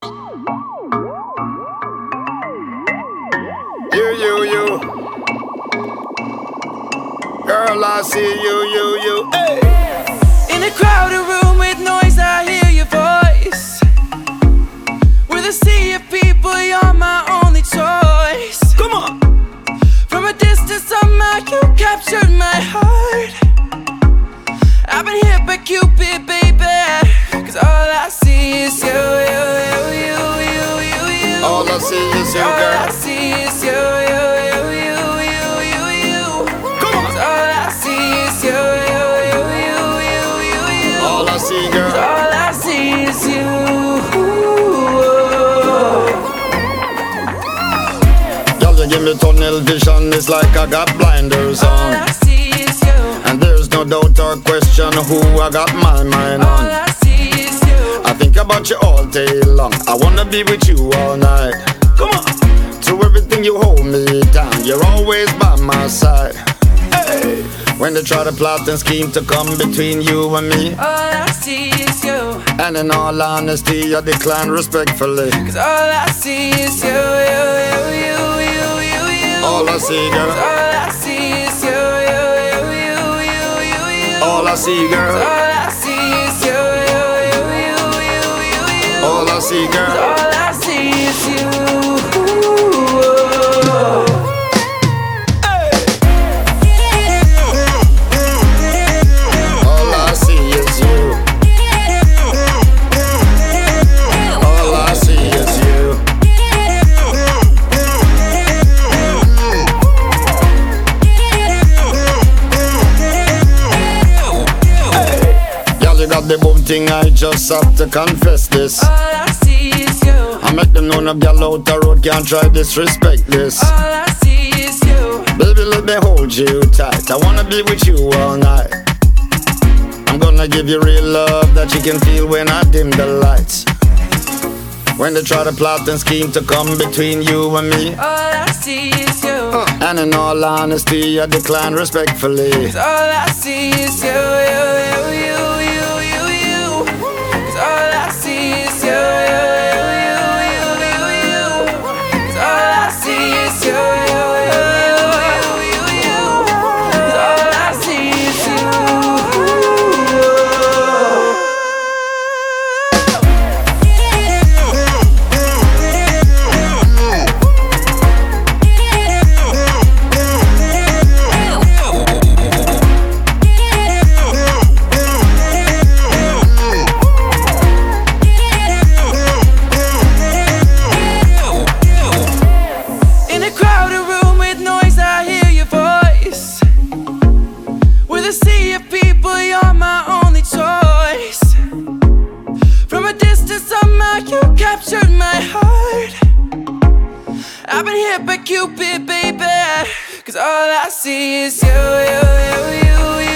You. Girl, I see you. Hey. In a crowded room with noise, I hear your voice. With a sea of people, you're my only choice. Come on. From a distance, somehow you captured my heart. I've been hit by Cupid, baby. Cause all I see is you. All I see is you, All girl. I see is you. Come on. All I see is you. All I see, girl. All I see is you. Girl, you give me tunnel vision. It's like I got blinders All on. I see is you. And there's no doubt or question who I got my mind All on. I see is you. I think about you all day long. I wanna be with you all night. Come on. Through everything you hold me down. You're always by my side. Hey. When they try to plot and scheme to come between you and me, All I see is you. and in all honesty, I decline respectfully. Cause all I see is you. All I see, girl. All I see is you. All I see, girl. All I see is you. All I see, girl. All I see is you. All I see is you. All I see is you. Girl, you got the boom thing, I just have to confess this. All I see is you. I make them know no girl out the road can't try disrespect this. All I see is you. Baby, let me hold you tight. I wanna be with you all night. I'm gonna give you real love that you can feel when I dim the lights. When they try to plot and scheme to come between you and me, All I see is you. and in all honesty, I decline respectfully. All I see is you. Cause all I see is you. Cause all I see is you. Cause all I see is you. In a crowded room with noise, I hear your voice. With a sea of people, you're my only choice. From a distance, somehow you captured my heart. I've been hit by Cupid, baby. Cause all I see is you.